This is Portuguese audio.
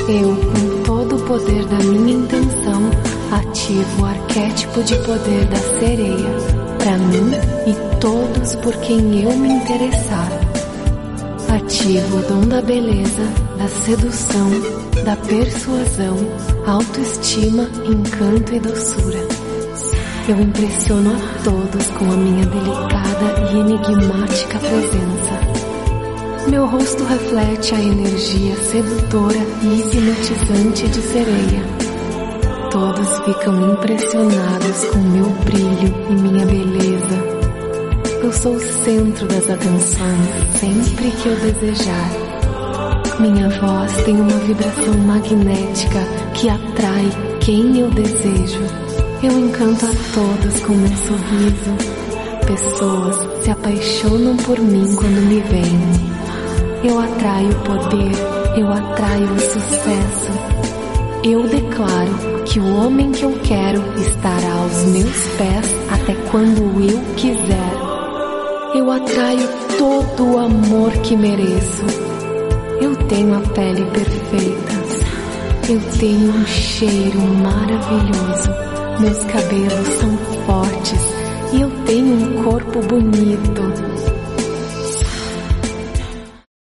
Eu, com todo o poder da minha intenção, ativo o arquétipo de poder da sereia, para mim e todos por quem eu me interessar. Ativo o dom da beleza, da sedução, da persuasão, autoestima, encanto e doçura. Eu impressiono a todos com a minha delicada e enigmática presença. Meu rosto reflete a energia sedutora e hipnotizante de sereia. Todos ficam impressionados com meu brilho e minha beleza. Eu sou o centro das atenções sempre que eu desejar. Minha voz tem uma vibração magnética que atrai quem eu desejo. Eu encanto a todos com meu sorriso. Pessoas se apaixonam por mim quando me veem. Eu atraio o poder, eu atraio o sucesso. Eu declaro que o homem que eu quero estará aos meus pés até quando eu quiser. Eu atraio todo o amor que mereço. Eu tenho a pele perfeita. Eu tenho um cheiro maravilhoso. Meus cabelos são fortes e eu tenho um corpo bonito.